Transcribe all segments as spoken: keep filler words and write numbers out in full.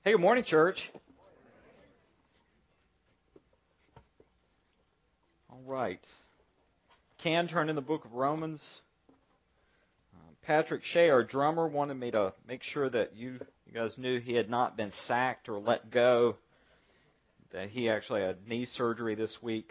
Hey, good morning, church. All right. Can turn in the book of Romans. Uh, Patrick Shea, our drummer, wanted me to make sure that you, you guys knew he had not been sacked or let go, that he actually had knee surgery this week.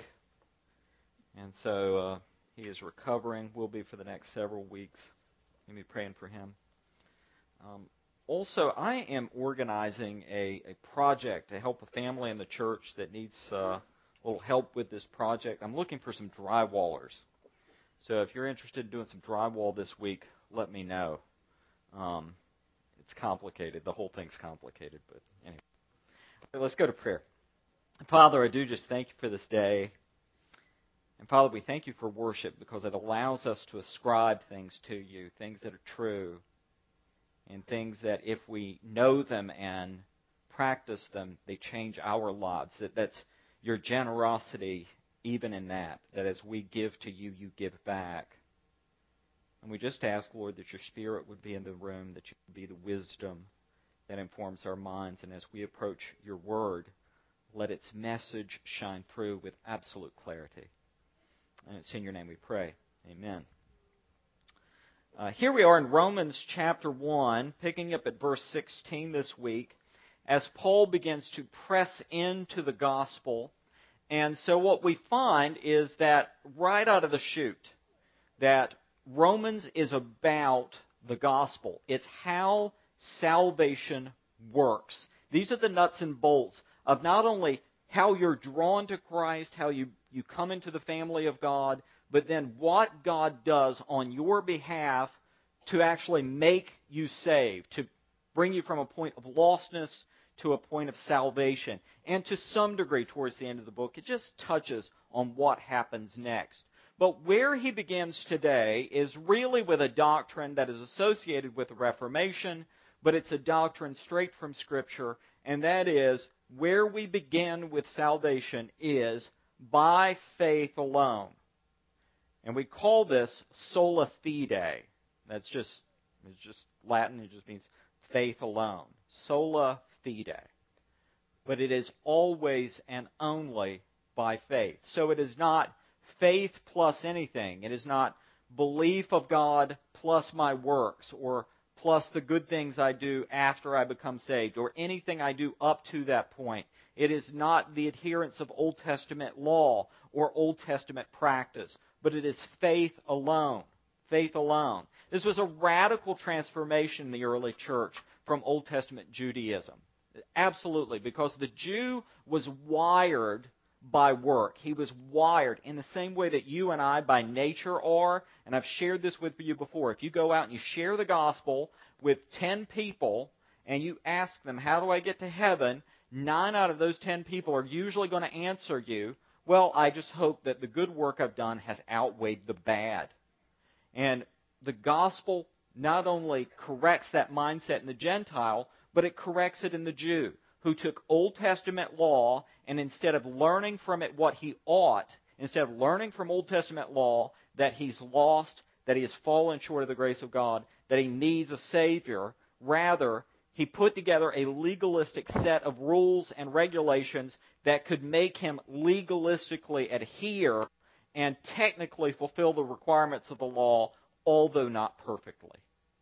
And so uh, he is recovering, will be for the next several weeks. You'll be praying for him. Um, Also, I am organizing a, a project to help a family in the church that needs uh, a little help with this project. I'm looking for some drywallers. So if you're interested in doing some drywall this week, let me know. Um, it's complicated. The whole thing's complicated, but anyway. Let's go to prayer. Father, I do just thank you for this day. And Father, we thank you for worship because it allows us to ascribe things to you, things that are true. And things that if we know them and practice them, they change our lives. That That's your generosity even in that, that as we give to you, you give back. And we just ask, Lord, that your Spirit would be in the room, that you would be the wisdom that informs our minds. And as we approach your word, let its message shine through with absolute clarity. And it's in your name we pray. Amen. Uh, here we are in Romans chapter one, picking up at verse sixteen this week, as Paul begins to press into the gospel. And so what we find is that right out of the chute, that Romans is about the gospel. It's how salvation works. These are the nuts and bolts of not only how you're drawn to Christ, how you, you come into the family of God, but then what God does on your behalf to actually make you saved, to bring you from a point of lostness to a point of salvation. And to some degree, towards the end of the book, it just touches on what happens next. But where he begins today is really with a doctrine that is associated with the Reformation, but it's a doctrine straight from Scripture, and that is where we begin with salvation is by faith alone. And we call this sola fide. That's just, it's just Latin. It just means faith alone. Sola fide. But it is always and only by faith. So it is not faith plus anything. It is not belief of God plus my works or plus the good things I do after I become saved or anything I do up to that point. It is not the adherence of Old Testament law or Old Testament practice. But it is faith alone. Faith alone. This was a radical transformation in the early church from Old Testament Judaism. Absolutely, because the Jew was wired by work. He was wired in the same way that you and I by nature are. And I've shared this with you before. If you go out and you share the gospel with ten people and you ask them, how do I get to heaven? Nine out of those ten people are usually going to answer you, well, I just hope that the good work I've done has outweighed the bad. And the gospel not only corrects that mindset in the Gentile, but it corrects it in the Jew, who took Old Testament law and instead of learning from it what he ought, instead of learning from Old Testament law that he's lost, that he has fallen short of the grace of God, that he needs a Savior, rather he put together a legalistic set of rules and regulations that could make him legalistically adhere and technically fulfill the requirements of the law, although not perfectly.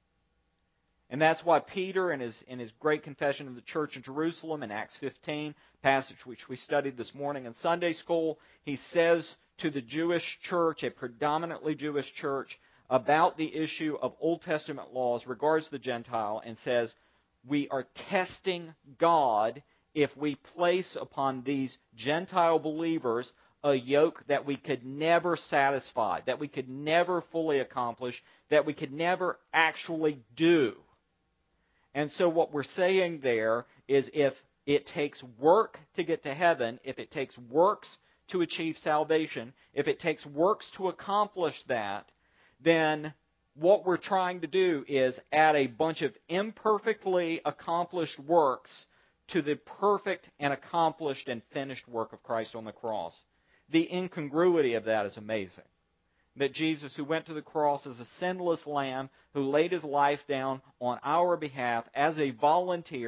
And that's why Peter, in his, in his great confession of the church in Jerusalem in Acts fifteen, passage which we studied this morning in Sunday school, he says to the Jewish church, a predominantly Jewish church, about the issue of Old Testament laws regards the Gentile, and says, we are testing God if we place upon these Gentile believers a yoke that we could never satisfy, that we could never fully accomplish, that we could never actually do. And so what we're saying there is if it takes work to get to heaven, if it takes works to achieve salvation, if it takes works to accomplish that, then what we're trying to do is add a bunch of imperfectly accomplished works to the perfect and accomplished and finished work of Christ on the cross. The incongruity of that is amazing. That Jesus, who went to the cross as a sinless lamb, who laid his life down on our behalf as a volunteer,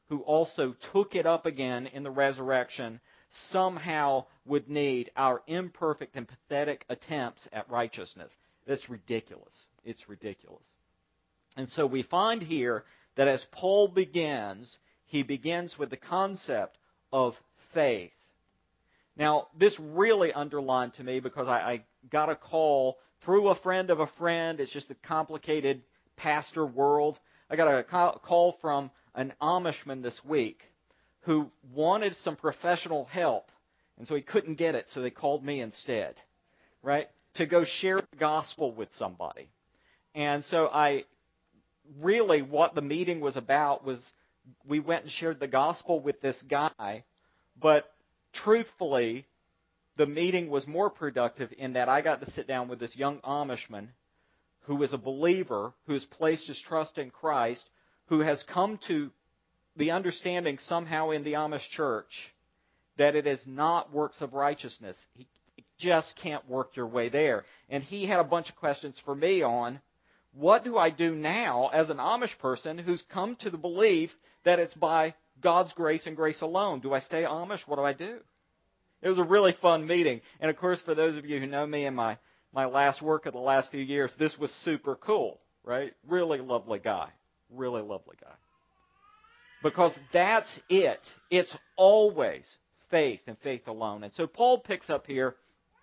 who also took it up again in the resurrection, somehow would need our imperfect and pathetic attempts at righteousness. That's ridiculous. It's ridiculous. And so we find here that as Paul begins, he begins with the concept of faith. Now, this really underlined to me because I, I got a call through a friend of a friend. It's just a complicated pastor world. I got a call from an Amishman this week who wanted some professional help, and so he couldn't get it, so they called me instead, right, to go share the gospel with somebody. And so I really, what the meeting was about was we went and shared the gospel with this guy, but truthfully, the meeting was more productive in that I got to sit down with this young Amishman who is a believer, who has placed his trust in Christ, who has come to the understanding somehow in the Amish church that it is not works of righteousness. He just can't work your way there. And he had a bunch of questions for me on, what do I do now as an Amish person who's come to the belief that it's by God's grace and grace alone? Do I stay Amish? What do I do? It was a really fun meeting. And of course, for those of you who know me and my, my last work of the last few years, this was super cool, right? Really lovely guy. Really lovely guy. Because that's it. It's always faith and faith alone. And so Paul picks up here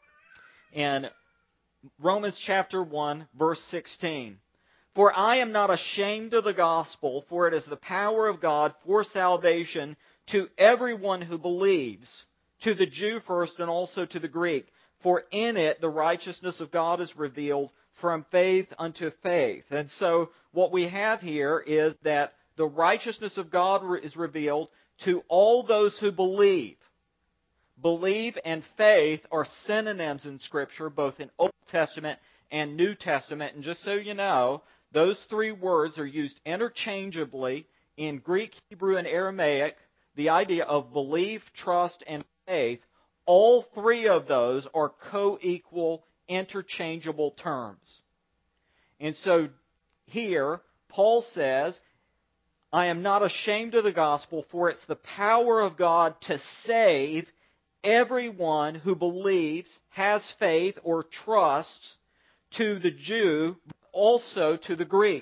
in Romans chapter one, verse sixteen. For I am not ashamed of the gospel, for it is the power of God for salvation to everyone who believes, to the Jew first and also to the Greek. For in it the righteousness of God is revealed from faith unto faith. And so what we have here is that the righteousness of God is revealed to all those who believe. Believe and faith are synonyms in Scripture, both in Old Testament and New Testament. And just so you know, those three words are used interchangeably in Greek, Hebrew, and Aramaic. The idea of belief, trust, and faith, all three of those are co-equal, interchangeable terms. And so here, Paul says, I am not ashamed of the gospel, for it's the power of God to save everyone who believes, has faith, or trusts, to the Jew, also to the Greek.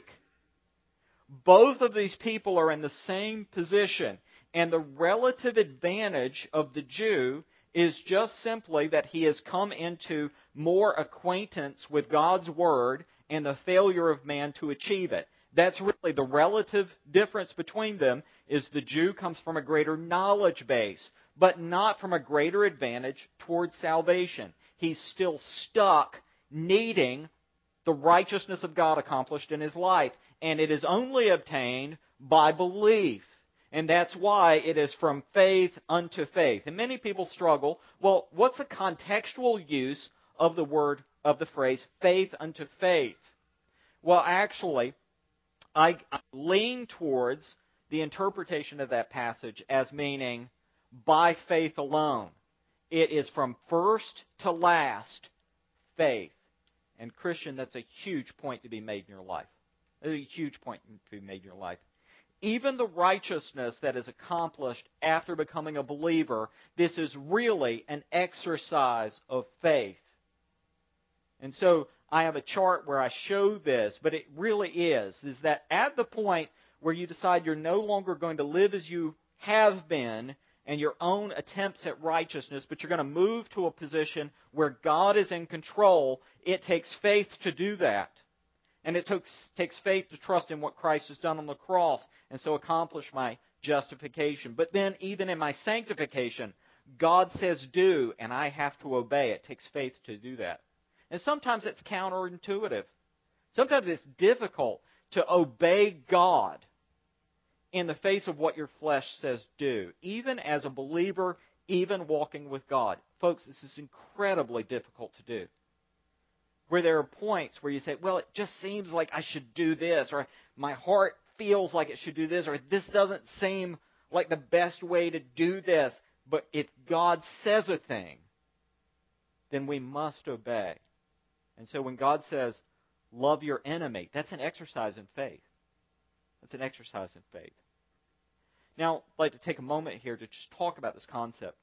Both of these people are in the same position, and the relative advantage of the Jew is just simply that he has come into more acquaintance with God's Word and the failure of man to achieve it. That's really the relative difference between them, is the Jew comes from a greater knowledge base, but not from a greater advantage towards salvation. He's still stuck needing the righteousness of God accomplished in his life, and it is only obtained by belief. And that's why it is from faith unto faith. And many people struggle, well, what's the contextual use of the word, of the phrase, faith unto faith? Well, actually, I lean towards the interpretation of that passage as meaning by faith alone. It is from first to last faith. And Christian, that's a huge point to be made in your life. A huge point to be made in your life. Even the righteousness that is accomplished after becoming a believer, this is really an exercise of faith. And so I have a chart where I show this, but it really is, is that at the point where you decide you're no longer going to live as you have been and your own attempts at righteousness, but you're going to move to a position where God is in control, it takes faith to do that. And it takes, takes faith to trust in what Christ has done on the cross and so accomplish my justification. But then even in my sanctification, God says do, and I have to obey. It takes faith to do that. And sometimes it's counterintuitive. Sometimes it's difficult to obey God in the face of what your flesh says do, even as a believer, even walking with God. Folks, this is incredibly difficult to do. Where there are points where you say, well, it just seems like I should do this, or my heart feels like it should do this, or this doesn't seem like the best way to do this. But if God says a thing, then we must obey. And so when God says, love your enemy, that's an exercise in faith. That's an exercise in faith. Now, I'd like to take a moment here to just talk about this concept.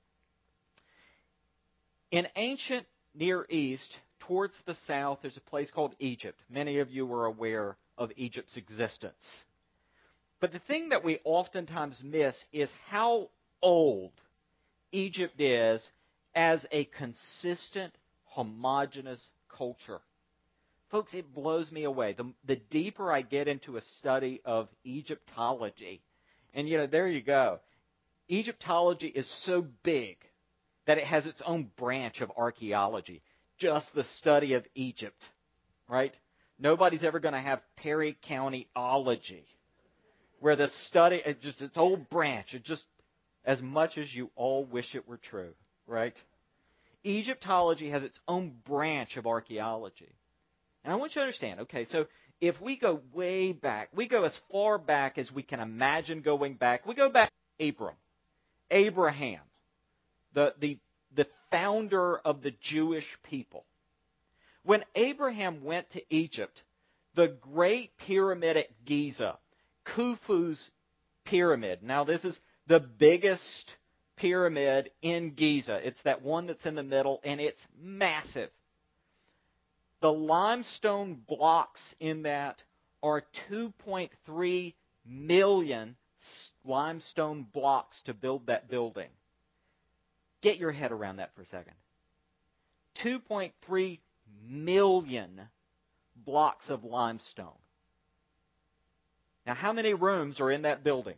In ancient Near East, towards the south, there's a place called Egypt. Many of you are aware of Egypt's existence. But the thing that we oftentimes miss is how old Egypt is as a consistent, homogeneous culture. Folks, it blows me away. The, the deeper I get into a study of Egyptology, and you know, there you go. Egyptology is so big that it has its own branch of archaeology, just the study of Egypt, right? Nobody's ever going to have Perry Countyology, where the study, it just its whole branch, it just as much as you all wish it were true, right? Egyptology has its own branch of archaeology. And I want you to understand, okay, so if we go way back, we go as far back as we can imagine going back. We go back to Abram, Abraham, the, the, the founder of the Jewish people. When Abraham went to Egypt, the Great Pyramid at Giza, Khufu's pyramid. Now, this is the biggest pyramid in Giza. It's that one that's in the middle, and it's massive. The limestone blocks in that are two point three million limestone blocks to build that building. Get your head around that for a second. two point three million blocks of limestone. Now, how many rooms are in that building?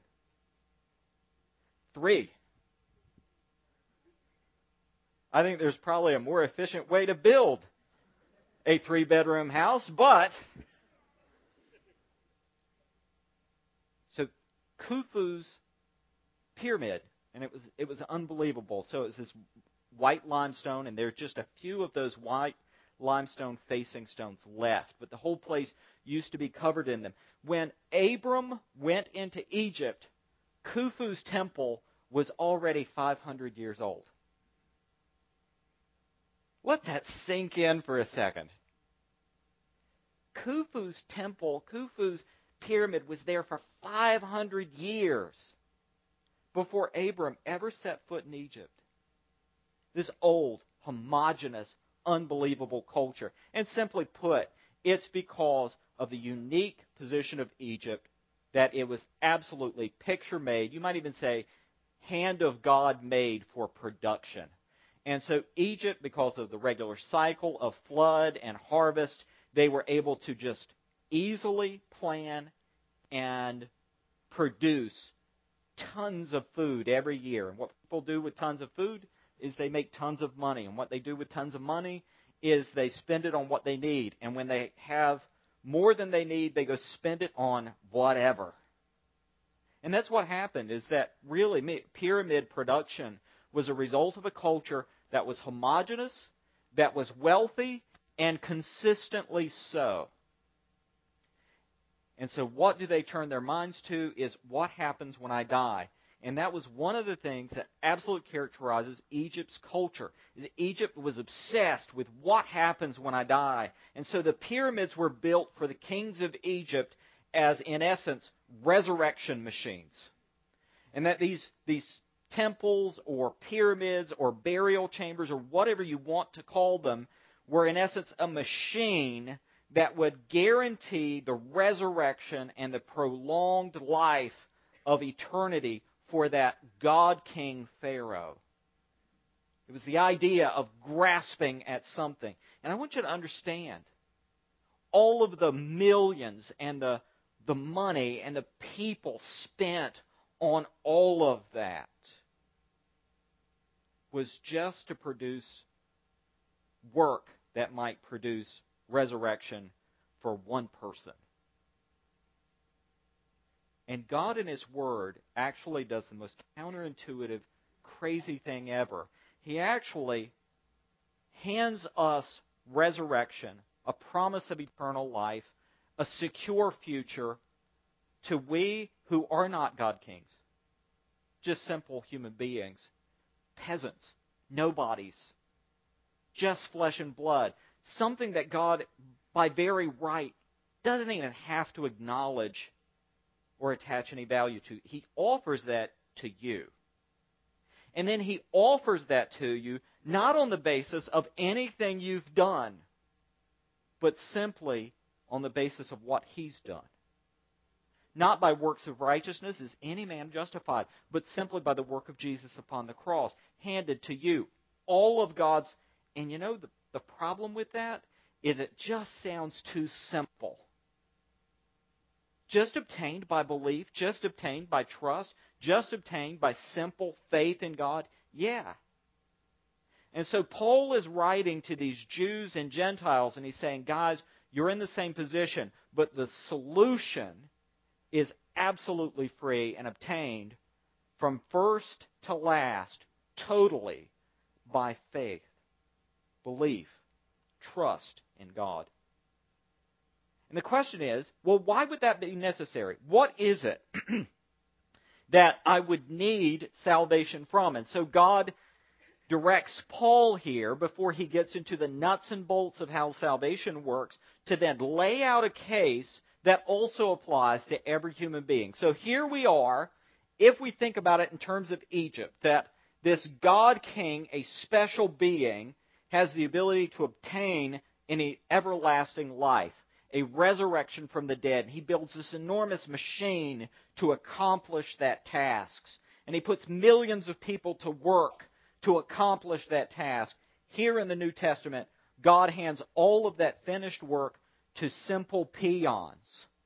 Three. I think there's probably a more efficient way to build a three-bedroom house, but so Khufu's pyramid, and it was it was unbelievable. So it was this white limestone, and there are just a few of those white limestone facing stones left, but the whole place used to be covered in them. When Abram went into Egypt, Khufu's temple was already five hundred years old. Let that sink in for a second. Khufu's temple, Khufu's pyramid was there for five hundred years before Abram ever set foot in Egypt. This old, homogeneous, unbelievable culture. And simply put, it's because of the unique position of Egypt that it was absolutely picture-made. You might even say hand of God made for production. And so Egypt, because of the regular cycle of flood and harvest, they were able to just easily plan and produce tons of food every year. And what people do with tons of food is they make tons of money. And what they do with tons of money is they spend it on what they need. And when they have more than they need, they go spend it on whatever. And that's what happened, is that really pyramid production was a result of a culture that was homogeneous, that was wealthy, and consistently so. And so what do they turn their minds to is what happens when I die. And that was one of the things that absolutely characterizes Egypt's culture. Is Egypt was obsessed with what happens when I die. And so the pyramids were built for the kings of Egypt as, in essence, resurrection machines. And that these, these temples or pyramids or burial chambers or whatever you want to call them were, in essence, a machine that would guarantee the resurrection and the prolonged life of eternity for that God-king Pharaoh. It was the idea of grasping at something. And I want you to understand, all of the millions and the, the money and the people spent on all of that was just to produce work that might produce resurrection for one person. And God in His Word actually does the most counterintuitive, crazy thing ever. He actually hands us resurrection, a promise of eternal life, a secure future to we who are not God kings, just simple human beings, peasants, nobodies, just flesh and blood, something that God, by very right, doesn't even have to acknowledge or attach any value to. He offers that to you. And then He offers that to you not on the basis of anything you've done, but simply on the basis of what He's done. Not by works of righteousness is any man justified, but simply by the work of Jesus upon the cross, handed to you. All of God's, and you know, the, the problem with that is it just sounds too simple. Just obtained by belief, just obtained by trust, just obtained by simple faith in God? Yeah. And so Paul is writing to these Jews and Gentiles, and he's saying, guys, you're in the same position, but the solution is absolutely free and obtained from first to last, totally by faith, belief, trust in God. And the question is, well, why would that be necessary? What is it that I would need salvation from? And so God directs Paul here, before he gets into the nuts and bolts of how salvation works, to then lay out a case that also applies to every human being. So here we are, if we think about it in terms of Egypt, that this God King, a special being, has the ability to obtain an everlasting life, a resurrection from the dead. He builds this enormous machine to accomplish that task. And he puts millions of people to work to accomplish that task. Here in the New Testament, God hands all of that finished work to simple peons,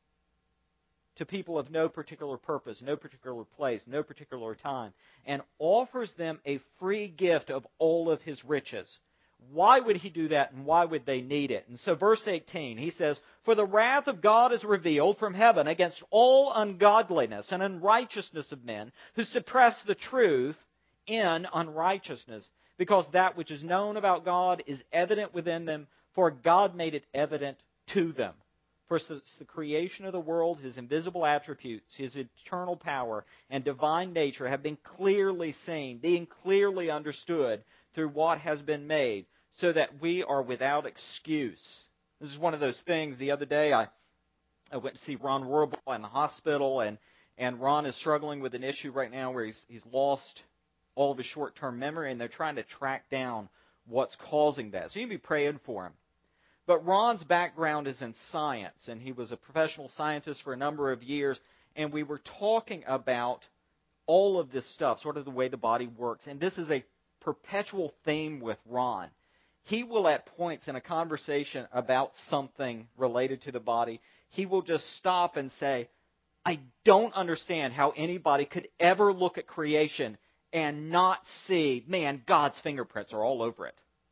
to people of no particular purpose, no particular place, no particular time, and offers them a free gift of all of His riches. Why would He do that, and why would they need it? And so verse eighteen, he says, "For the wrath of God is revealed from heaven against all ungodliness and unrighteousness of men who suppress the truth in unrighteousness, because that which is known about God is evident within them, for God made it evident to them. For since the creation of the world, His invisible attributes, His eternal power and divine nature have been clearly seen, being clearly understood through what has been made, so that we are without excuse." This is one of those things. The other day, I, I went to see Ron Warble in the hospital, and, and Ron is struggling with an issue right now where he's, he's lost all of his short-term memory, and they're trying to track down what's causing that. So you can be praying for him. But Ron's background is in science, and he was a professional scientist for a number of years, and we were talking about all of this stuff, sort of the way the body works. And this is a perpetual theme with Ron. He will, at points in a conversation about something related to the body, he will just stop and say, "I don't understand how anybody could ever look at creation and not see, man, God's fingerprints are all over it."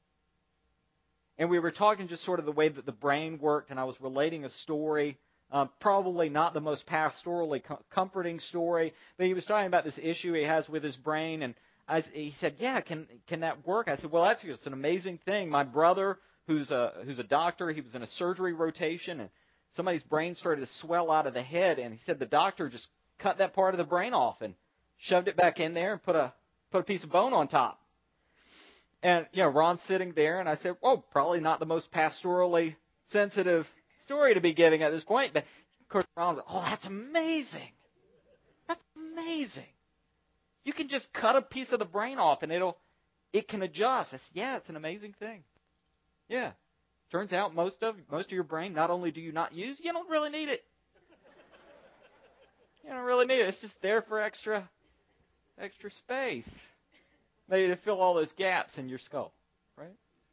And we were talking just sort of the way that the brain worked, and I was relating a story, uh, probably not the most pastorally com- comforting story, but he was talking about this issue he has with his brain, and I, he said, "Yeah, can can that work?" I said, "Well, that's just an amazing thing. My brother, who's a who's a doctor, he was in a surgery rotation, and somebody's brain started to swell out of the head, and he said the doctor just cut that part of the brain off and shoved it back in there and put a put a piece of bone on top." And, you know, Ron's sitting there, and I said, "Well, probably not the most pastorally sensitive story to be giving at this point." But, of course, Ron's like, "Oh, that's amazing. That's amazing. You can just cut a piece of the brain off, and it'll it can adjust." I said, "Yeah, it's an amazing thing. Yeah. Turns out most of most of your brain, not only do you not use, you don't really need it. You don't really need it. It's just there for extra extra space. Maybe to fill all those gaps in your skull, right?"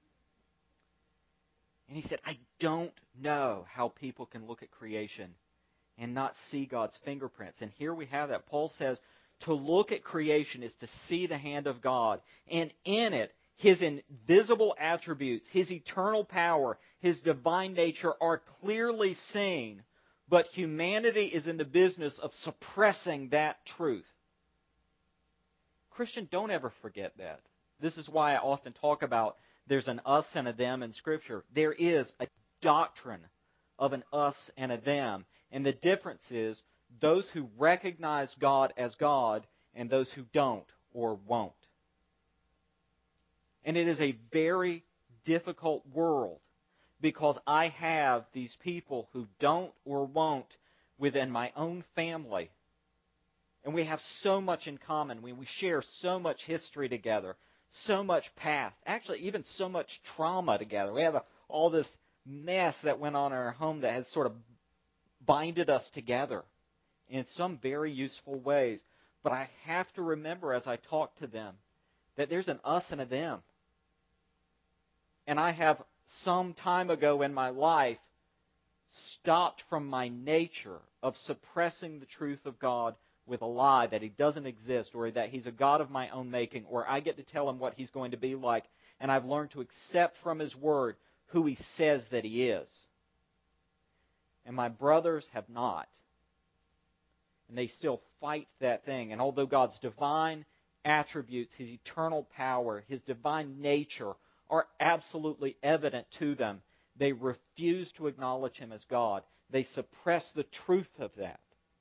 And he said, "I don't know how people can look at creation and not see God's fingerprints." And here we have that. Paul says to look at creation is to see the hand of God. And in it, His invisible attributes, His eternal power, His divine nature are clearly seen. But humanity is in the business of suppressing that truth. Christian, don't ever forget that. This is why I often talk about there's an us and a them in Scripture. There is a doctrine of an us and a them. And the difference is those who recognize God as God and those who don't or won't. And it is a very difficult world because I have these people who don't or won't within my own family. And we have so much in common. We, we share so much history together, so much past, actually even so much trauma together. We have a, all this mess that went on in our home that has sort of binded us together in some very useful ways. But I have to remember as I talk to them that there's an us and a them. And I have some time ago in my life stopped from my nature of suppressing the truth of God with a lie that He doesn't exist, or that He's a God of my own making, or I get to tell Him what He's going to be like, and I've learned to accept from His Word who He says that He is. And my brothers have not. And they still fight that thing. And although God's divine attributes, His eternal power, His divine nature are absolutely evident to them, they refuse to acknowledge Him as God. They suppress the truth of that.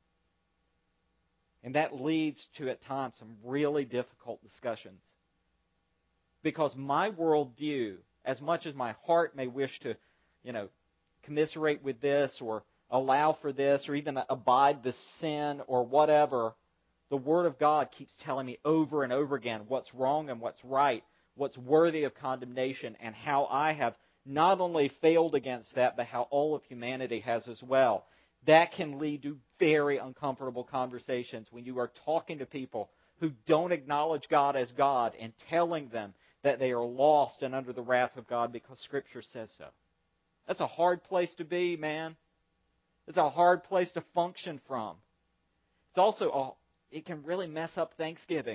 And that leads to, at times, some really difficult discussions. Because my worldview, as much as my heart may wish to, you know, commiserate with this or allow for this or even abide this sin or whatever, the Word of God keeps telling me over and over again what's wrong and what's right, what's worthy of condemnation, and how I have not only failed against that, but how all of humanity has as well. That can lead to very uncomfortable conversations when you are talking to people who don't acknowledge God as God and telling them that they are lost and under the wrath of God because Scripture says so. That's a hard place to be, man. It's a hard place to function from. It's also, a, it can really mess up Thanksgiving.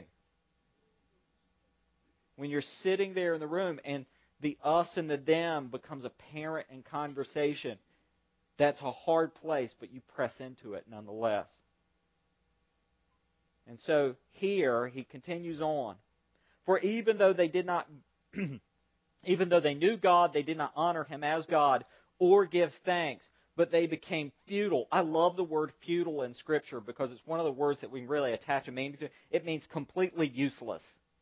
When you're sitting there in the room and the us and the them becomes apparent in conversation, that's a hard place, but you press into it nonetheless. And so here he continues on. For even though they did not, even though they knew God, they did not honor Him as God or give thanks, but they became futile. I love the word futile in Scripture because it's one of the words that we can really attach a meaning to. It means completely useless.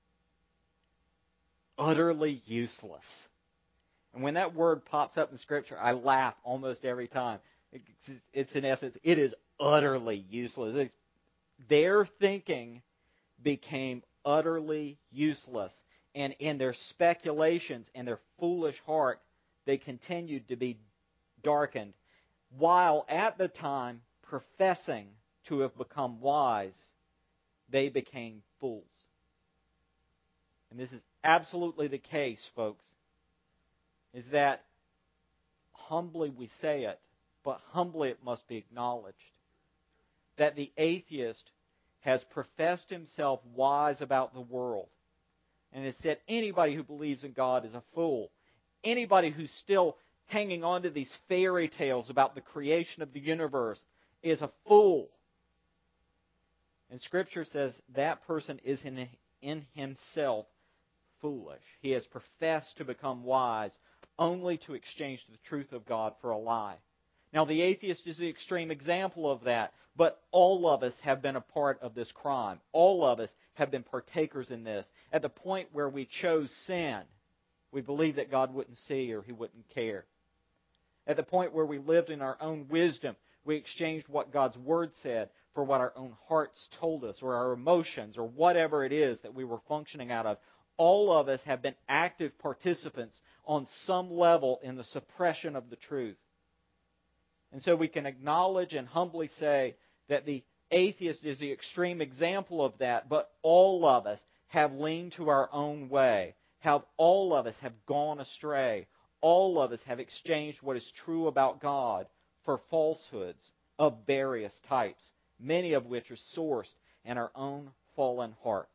Utterly useless. And when that word pops up in Scripture, I laugh almost every time. It's in essence, it is utterly useless. Their thinking became utterly useless. And in their speculations and their foolish heart, they continued to be darkened, while at the time professing to have become wise, they became fools. And this is absolutely the case, folks, is that humbly we say it, but humbly it must be acknowledged, that the atheist has professed himself wise about the world and has said anybody who believes in God is a fool. Anybody who's still hanging on to these fairy tales about the creation of the universe is a fool. And Scripture says that person is in, in himself foolish. He has professed to become wise only to exchange the truth of God for a lie. Now, the atheist is the extreme example of that, but all of us have been a part of this crime. All of us have been partakers in this. At the point where we chose sin, we believed that God wouldn't see or He wouldn't care. At the point where we lived in our own wisdom, we exchanged what God's Word said for what our own hearts told us, or our emotions, or whatever it is that we were functioning out of. All of us have been active participants on some level in the suppression of the truth. And so we can acknowledge and humbly say that the atheist is the extreme example of that, but all of us have leaned to our own way. Have all of us have gone astray. All of us have exchanged what is true about God for falsehoods of various types, many of which are sourced in our own fallen hearts.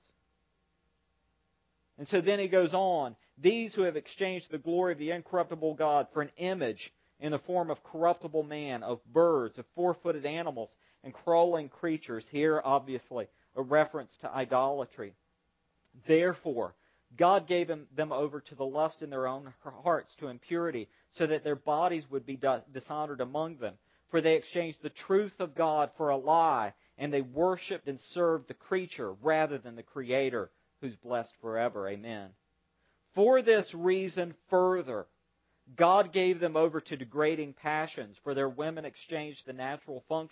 And so then he goes on, these who have exchanged the glory of the incorruptible God for an image in the form of corruptible man, of birds, of four-footed animals, and crawling creatures. Here, obviously, a reference to idolatry. Therefore, God gave them over to the lust in their own hearts, to impurity, so that their bodies would be dishonored among them. For they exchanged the truth of God for a lie, and they worshipped and served the creature rather than the Creator, who's blessed forever. Amen. For this reason further, God gave them over to degrading passions, for their women exchanged the natural function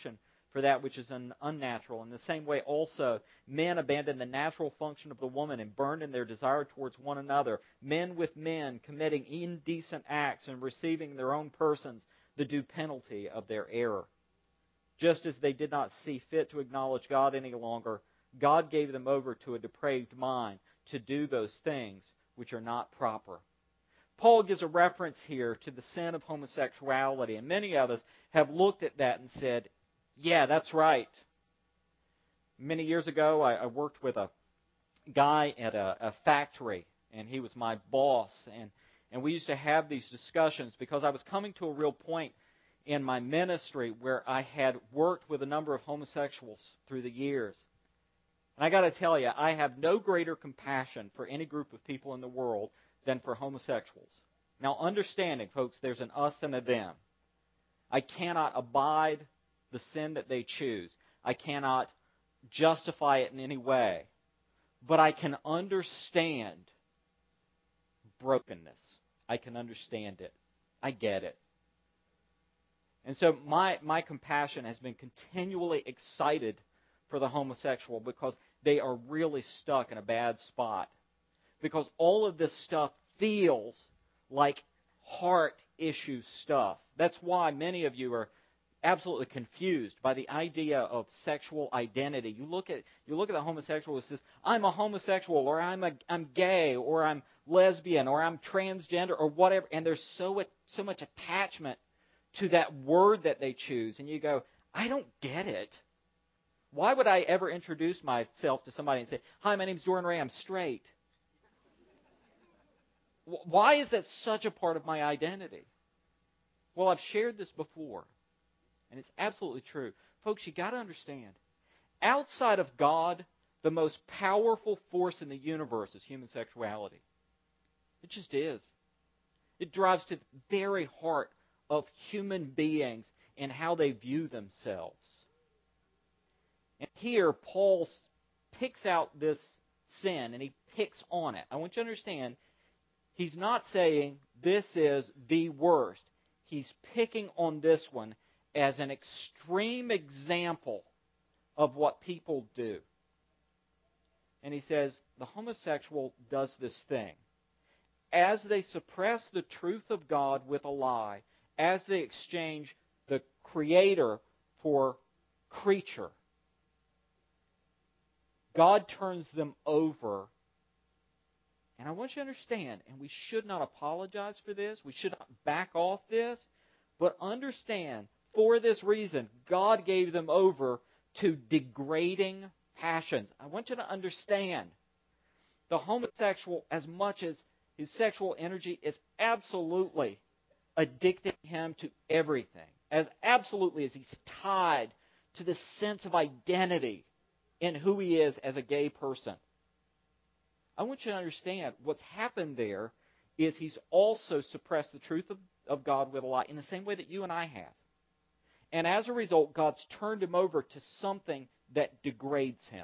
for that which is un- unnatural. In the same way also, men abandoned the natural function of the woman and burned in their desire towards one another, men with men committing indecent acts and receiving in their own persons the due penalty of their error. Just as they did not see fit to acknowledge God any longer, God gave them over to a depraved mind to do those things which are not proper. Paul gives a reference here to the sin of homosexuality, and many of us have looked at that and said, yeah, that's right. Many years ago, I, I worked with a guy at a, a factory, and he was my boss, and, and we used to have these discussions because I was coming to a real point in my ministry where I had worked with a number of homosexuals through the years. And I got to tell you, I have no greater compassion for any group of people in the world than for homosexuals. Now, understanding, folks, there's an us and a them. I cannot abide the sin that they choose. I cannot justify it in any way. But I can understand brokenness. I can understand it. I get it. And so my, my compassion has been continually excited for the homosexual because they are really stuck in a bad spot. Because all of this stuff feels like heart issue stuff. That's why many of you are absolutely confused by the idea of sexual identity. You look at you look at the homosexual who says, I'm a homosexual, or I'm a I'm gay, or I'm lesbian, or I'm transgender, or whatever, and there's so so much attachment to that word that they choose. And you go, I don't get it. Why would I ever introduce myself to somebody and say, hi, my name's Doran Ray, I'm straight? Why is that such a part of my identity? Well, I've shared this before, and it's absolutely true. Folks, you got to understand, outside of God, the most powerful force in the universe is human sexuality. It just is. It drives to the very heart of human beings and how they view themselves. And here, Paul picks out this sin, and he picks on it. I want you to understand, he's not saying this is the worst. He's picking on this one as an extreme example of what people do. And he says the homosexual does this thing. As they suppress the truth of God with a lie, as they exchange the Creator for creature, God turns them over. And I want you to understand, and we should not apologize for this, we should not back off this, but understand, for this reason, God gave them over to degrading passions. I want you to understand, the homosexual, as much as his sexual energy is absolutely addicting him to everything, as absolutely as he's tied to the sense of identity in who he is as a gay person. I want you to understand what's happened there is he's also suppressed the truth of, of God with a lie in the same way that you and I have. And as a result, God's turned him over to something that degrades him.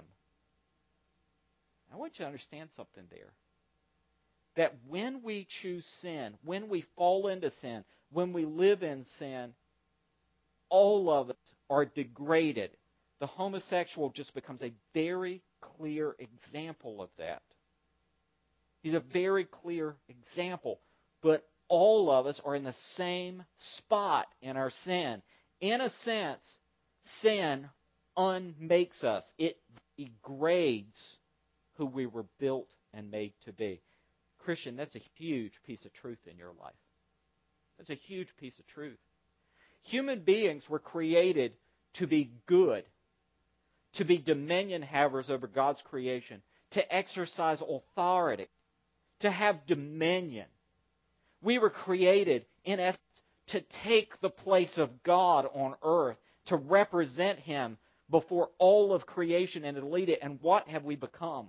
I want you to understand something there. That when we choose sin, when we fall into sin, when we live in sin, all of us are degraded. The homosexual just becomes a very clear example of that. He's a very clear example. But all of us are in the same spot in our sin. In a sense, sin unmakes us. It degrades who we were built and made to be. Christian, that's a huge piece of truth in your life. That's a huge piece of truth. Human beings were created to be good, to be dominion havers over God's creation, to exercise authority, to have dominion. We were created, in essence, to take the place of God on earth, to represent Him before all of creation and to lead it. And what have we become?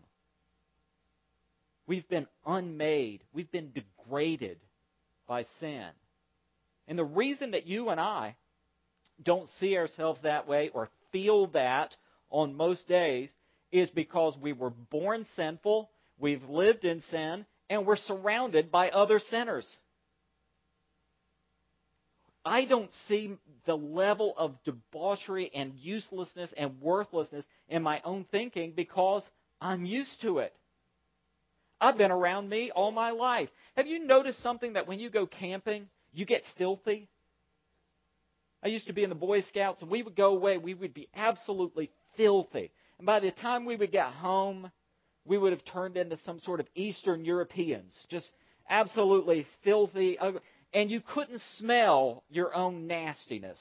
We've been unmade. We've been degraded by sin. And the reason that you and I don't see ourselves that way or feel that on most days is because we were born sinful, we've lived in sin, and we're surrounded by other sinners. I don't see the level of debauchery and uselessness and worthlessness in my own thinking because I'm used to it. I've been around me all my life. Have you noticed something that when you go camping, you get filthy? I used to be in the Boy Scouts, and we would go away. We would be absolutely filthy. And by the time we would get home, we would have turned into some sort of Eastern Europeans, just absolutely filthy. And you couldn't smell your own nastiness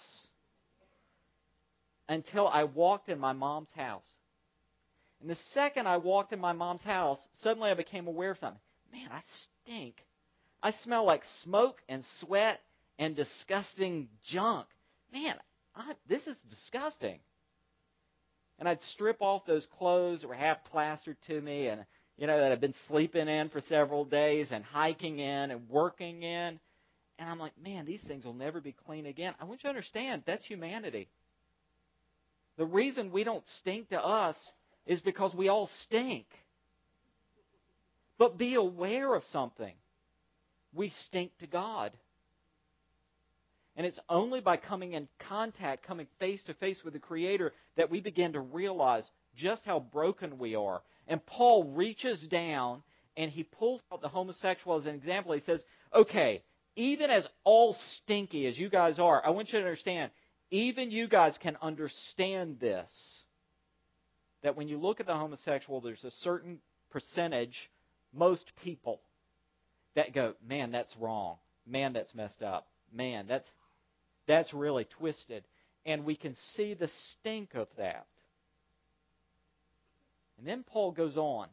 until I walked in my mom's house. And the second I walked in my mom's house, suddenly I became aware of something. Man, I stink. I smell like smoke and sweat and disgusting junk. Man, I, this is disgusting. And I'd strip off those clothes that were half plastered to me and, you know, that I'd been sleeping in for several days and hiking in and working in. And I'm like, man, these things will never be clean again. I want you to understand, that's humanity. The reason we don't stink to us is because we all stink. But be aware of something. We stink to God. And it's only by coming in contact, coming face to face with the Creator, that we begin to realize just how broken we are. And Paul reaches down and he pulls out the homosexual as an example. He says, okay, even as all stinky as you guys are, I want you to understand, even you guys can understand this. That when you look at the homosexual, there's a certain percentage, most people, that go, man, that's wrong. Man, that's messed up. Man, that's that's really twisted. And we can see the stink of that. And then Paul goes on.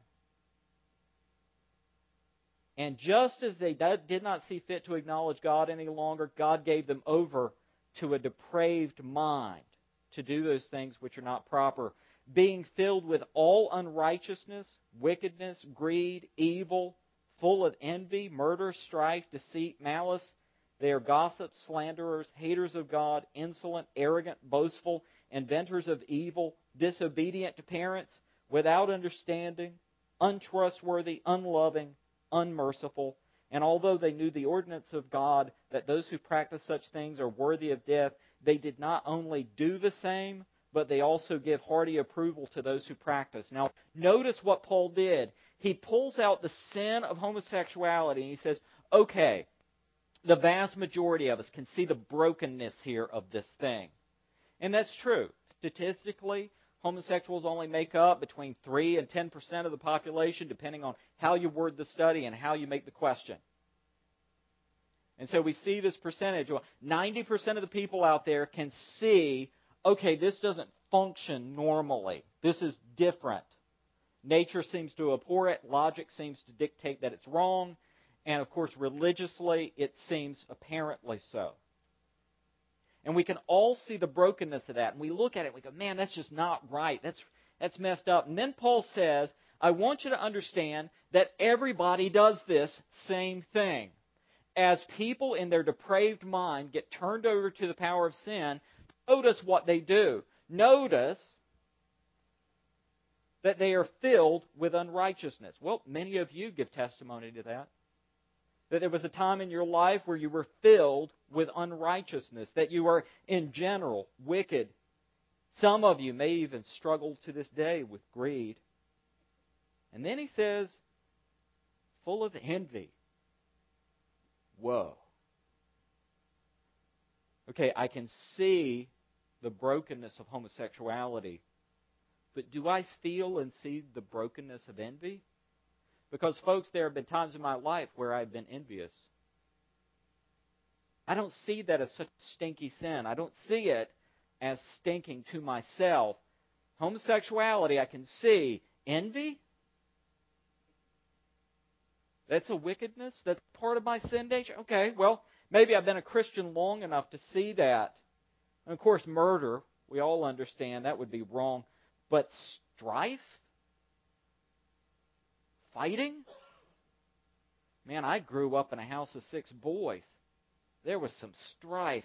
And just as they did not see fit to acknowledge God any longer, God gave them over to a depraved mind to do those things which are not proper, being filled with all unrighteousness, wickedness, greed, evil, full of envy, murder, strife, deceit, malice. They are gossips, slanderers, haters of God, insolent, arrogant, boastful, inventors of evil, disobedient to parents, without understanding, untrustworthy, unloving, unmerciful. And although they knew the ordinance of God, that those who practice such things are worthy of death, they did not only do the same, but they also give hearty approval to those who practice. Now, notice what Paul did. He pulls out the sin of homosexuality and he says, okay, the vast majority of us can see the brokenness here of this thing. And that's true. Statistically, homosexuals only make up between three and ten percent of the population, depending on how you word the study and how you make the question. And so we see this percentage. Well, ninety percent of the people out there can see, okay, this doesn't function normally. This is different. Nature seems to abhor it. Logic seems to dictate that it's wrong. And, of course, religiously, it seems apparently so. And we can all see the brokenness of that. And we look at it and we go, man, that's just not right. That's, that's messed up. And then Paul says, I want you to understand that everybody does this same thing. As people in their depraved mind get turned over to the power of sin, notice what they do. Notice that they are filled with unrighteousness. Well, many of you give testimony to that. That there was a time in your life where you were filled with unrighteousness. That you were, in general, wicked. Some of you may even struggle to this day with greed. And then he says, full of envy. Whoa. Okay, I can see the brokenness of homosexuality. But do I feel and see the brokenness of envy? Because, folks, there have been times in my life where I've been envious. I don't see that as such a stinky sin. I don't see it as stinking to myself. Homosexuality, I can see. Envy? That's a wickedness? That's part of my sin nature? Okay, well, maybe I've been a Christian long enough to see that. And, of course, murder, we all understand that would be wrong. But strife? Fighting? Man, I grew up in a house of six boys. There was some strife.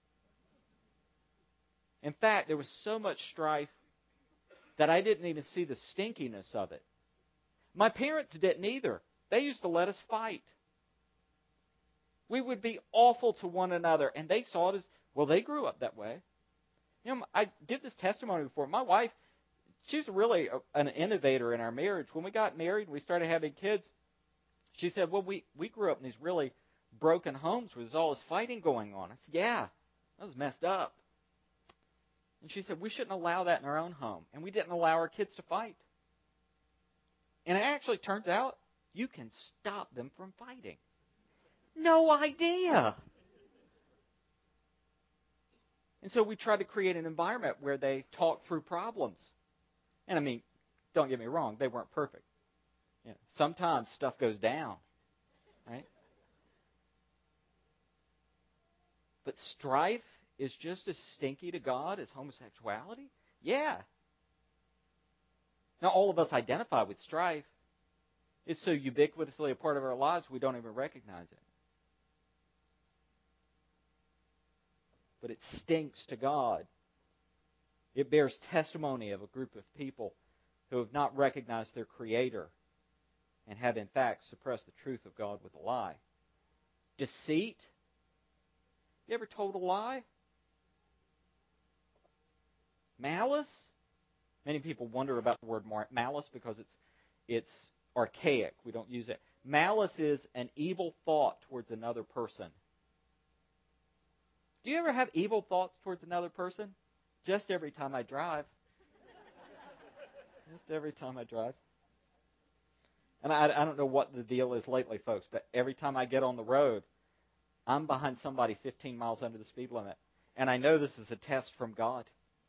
In fact, there was so much strife that I didn't even see the stinkiness of it. My parents didn't either. They used to let us fight. We would be awful to one another. And they saw it as, well, they grew up that way. You know, I did this testimony before. My wife, she's really a, an innovator in our marriage. When we got married and we started having kids, she said, well, we, we grew up in these really broken homes where there's all this fighting going on. I said, yeah, that was messed up. And she said, we shouldn't allow that in our own home. And we didn't allow our kids to fight. And it actually turns out you can stop them from fighting. No idea. And so we tried to create an environment where they talk through problems. And I mean, don't get me wrong, they weren't perfect. You know, sometimes stuff goes down, right? But strife is just as stinky to God as homosexuality? Yeah. Now, all of us identify with strife. It's so ubiquitously a part of our lives we don't even recognize it. But it stinks to God. It bears testimony of a group of people who have not recognized their Creator and have, in fact, suppressed the truth of God with a lie. Deceit. You ever told a lie? Malice. Many people wonder about the word malice because it's it's archaic. We don't use it. Malice is an evil thought towards another person. Do you ever have evil thoughts towards another person? Just every time I drive. Just every time I drive. And I, I don't know what the deal is lately, folks, but every time I get on the road, I'm behind somebody fifteen miles under the speed limit. And I know this is a test from God.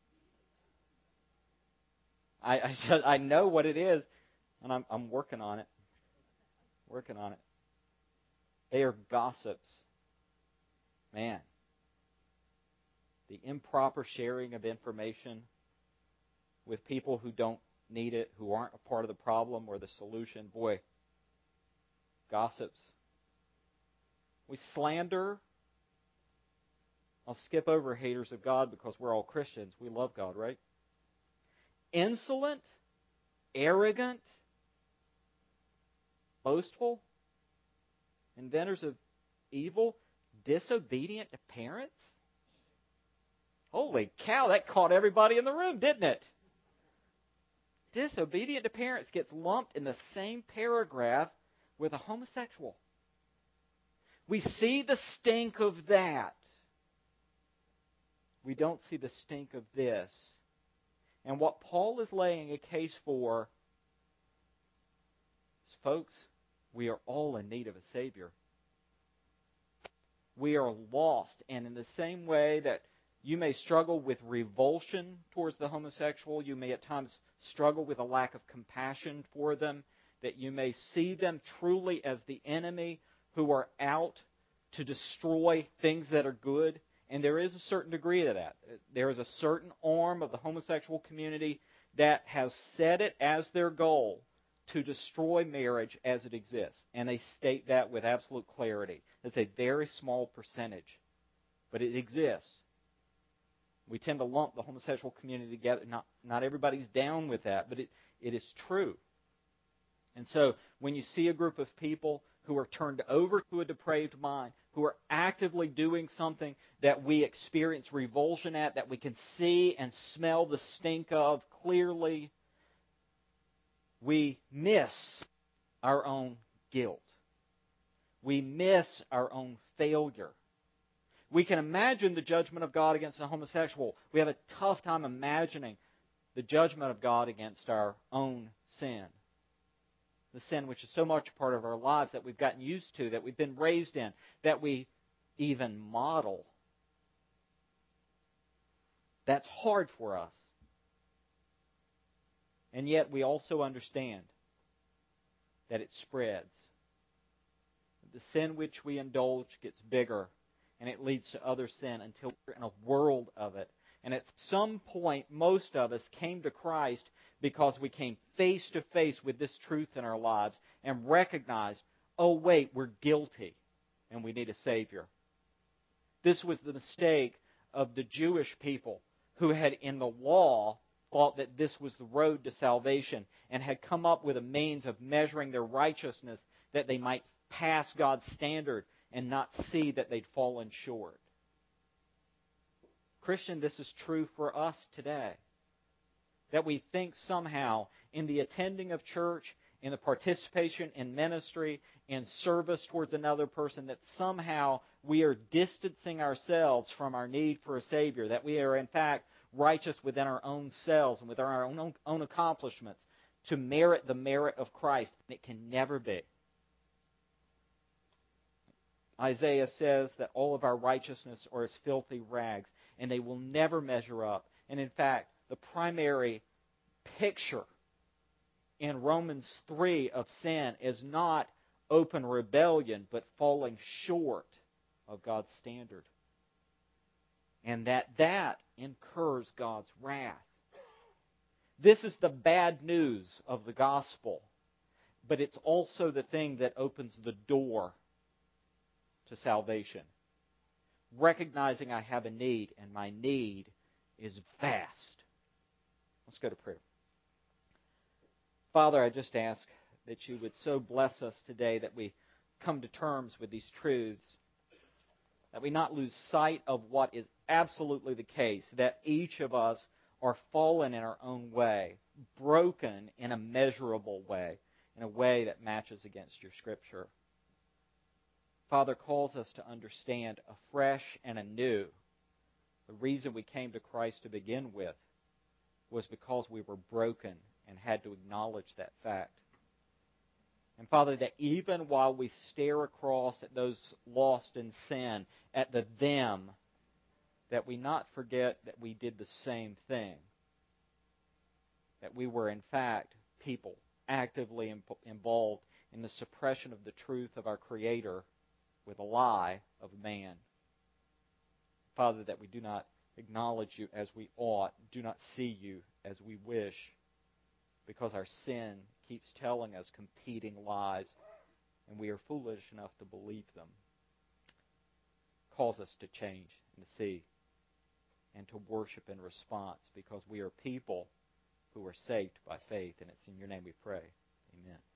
I, I, just, I know what it is, and I'm, I'm working on it. Working on it. They are gossips. Man. The improper sharing of information with people who don't need it, who aren't a part of the problem or the solution. Boy, gossips. We slander. I'll skip over haters of God because we're all Christians. We love God, right? Insolent, arrogant, boastful, inventors of evil, disobedient to parents. Holy cow, that caught everybody in the room, didn't it? Disobedient to parents gets lumped in the same paragraph with a homosexual. We see the stink of that. We don't see the stink of this. And what Paul is laying a case for is, folks, we are all in need of a Savior. We are lost. And in the same way that you may struggle with revulsion towards the homosexual, you may at times struggle with a lack of compassion for them, that you may see them truly as the enemy who are out to destroy things that are good. And there is a certain degree to that. There is a certain arm of the homosexual community that has set it as their goal to destroy marriage as it exists. And they state that with absolute clarity. It's a very small percentage, but it exists. We tend to lump the homosexual community together. Not, not everybody's down with that, but it, it is true. And so when you see a group of people who are turned over to a depraved mind, who are actively doing something that we experience revulsion at, that we can see and smell the stink of clearly, we miss our own guilt. We miss our own failure. We can imagine the judgment of God against the homosexual. We have a tough time imagining the judgment of God against our own sin. The sin which is so much a part of our lives that we've gotten used to, that we've been raised in, that we even model. That's hard for us. And yet we also understand that it spreads. The sin which we indulge gets bigger, and it leads to other sin until we're in a world of it. And at some point, most of us came to Christ because we came face to face with this truth in our lives and recognized, oh wait, we're guilty and we need a Savior. This was the mistake of the Jewish people who had in the law thought that this was the road to salvation and had come up with a means of measuring their righteousness that they might pass God's standard and not see that they'd fallen short. Christian, this is true for us today. That we think somehow in the attending of church, in the participation in ministry, in service towards another person, that somehow we are distancing ourselves from our need for a Savior, that we are in fact righteous within our own selves and within our own, own accomplishments to merit the merit of Christ. And it can never be. Isaiah says that all of our righteousness are as filthy rags, and they will never measure up. And in fact, the primary picture in Romans three of sin is not open rebellion, but falling short of God's standard. And that that incurs God's wrath. This is the bad news of the gospel, but it's also the thing that opens the door to salvation. Recognizing I have a need, and my need is vast. Let's go to prayer. Father, I just ask that you would so bless us today that we come to terms with these truths, that we not lose sight of what is absolutely the case, that each of us are fallen in our own way, broken in a measurable way, in a way that matches against your Scripture. Father, calls us to understand afresh and anew the reason we came to Christ to begin with was because we were broken and had to acknowledge that fact. And Father, that even while we stare across at those lost in sin, at the them, that we not forget that we did the same thing. That we were in fact people actively involved in the suppression of the truth of our Creator with a lie of man. Father, that we do not acknowledge you as we ought, do not see you as we wish, because our sin keeps telling us competing lies, and we are foolish enough to believe them. Calls us to change and to see and to worship in response, because we are people who are saved by faith, and it's in your name we pray. Amen.